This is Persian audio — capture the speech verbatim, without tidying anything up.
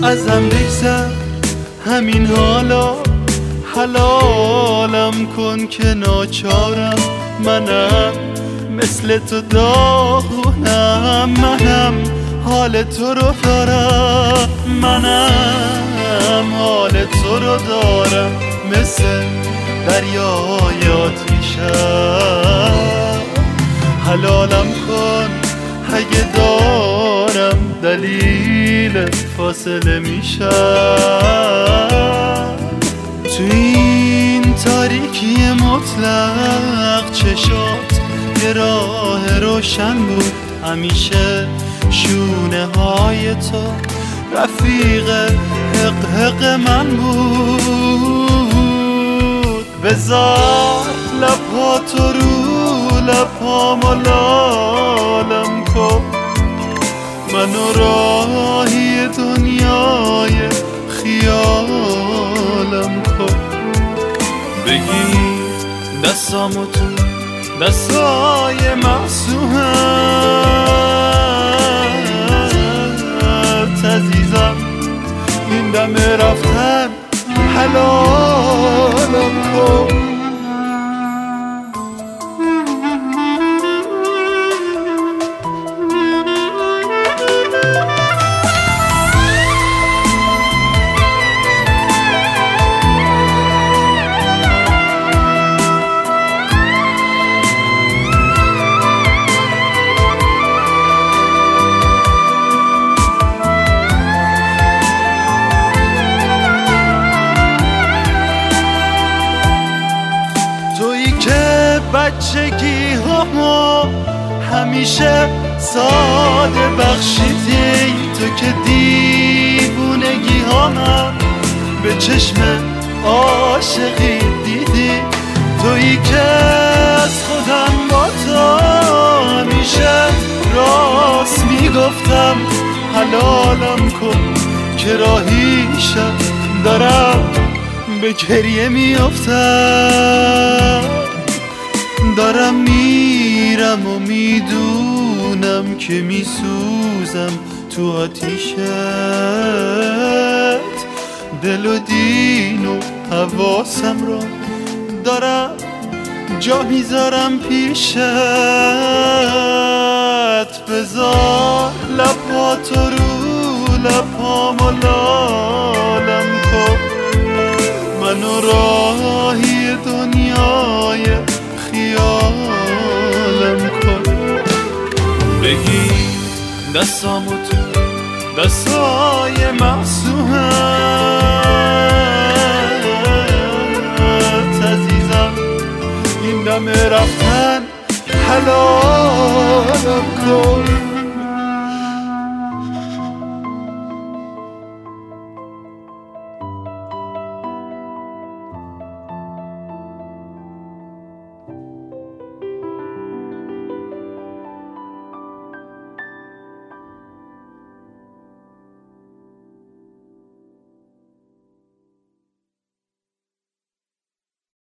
ازم بگذر همین حالا، حلالم کن که ناچارم. منم مثل تو داغونم، منم حال تو رو دارم، منم حال تو رو دارم. مثل دریای آتیشم حلالم کن اگه دارم دلیل فاصله میشم. تو این تاریکی مطلق چشات یه راه روشن بود، همیشه شونه های تو رفیق حق حق من بود. بذار لباتو رو لبام و لالم کن، منو راهی دنیای خیالم کن. بگیر دستامو تو دستای معصومت عزیزم، این دم رفتن حلالم کن. بچگی ها همیشه ساده بخشیدی، تو که دیوونگی ها من به چشم عاشقی دیدی. تویی که از خودم با تو همیشه راست میگفتم. حلالم کن که راهیشم دارم به گریه میافتم. دارم میرم و میدونم که میسوزم تو آتیشت، دل و دین و حواسم را دارم جا میذارم پیشت. بذار لباتو رو لبام و لالم کن، منو راهی دنیای خیالم کن. بگیر دستامو تو دستای معصومت عزیزم، این دم رفتن حلالم کن.